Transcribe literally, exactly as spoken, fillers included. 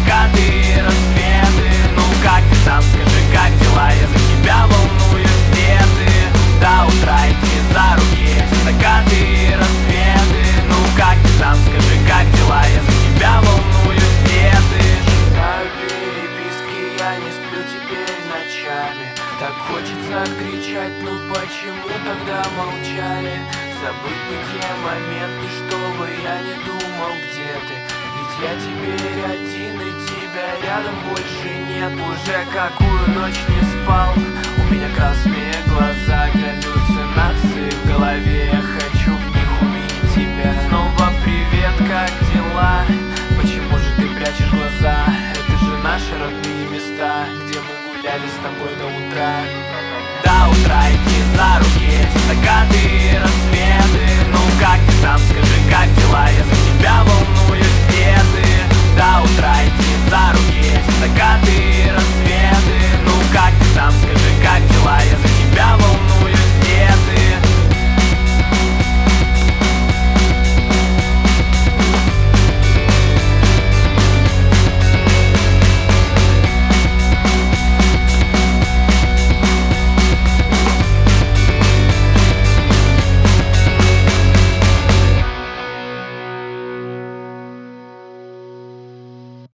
закаты и рассветы. Ну как ты там, скажи, как дела? Я за тебя волнуюсь, где ты? До утра идти за руки, эти закаты и рассветы. Ну как ты там, скажи, как дела? Я за тебя волнуюсь, где ты? Читаю переписки, я не сплю теперь ночами. Так хочется кричать, ну почему тогда молчали? Забыть бы те моменты, чтобы я не думал, где ты. Ведь я теперь один и тебя рядом больше нет. Уже какую ночь не спал, у меня красные глаза, галлюцинации в голове. Я хочу в них увидеть тебя. Снова привет, как дела? Почему же ты прячешь глаза? Это же наши родные места, где мы гуляли с тобой до утра. До утра идти за руки, эти закаты и рассветы. Ну как ты там, скажи, как дела? Я за тебя волнуюсь, где ты? До утра идти за руки, эти закаты и рассветы. Ну как ты там, скажи,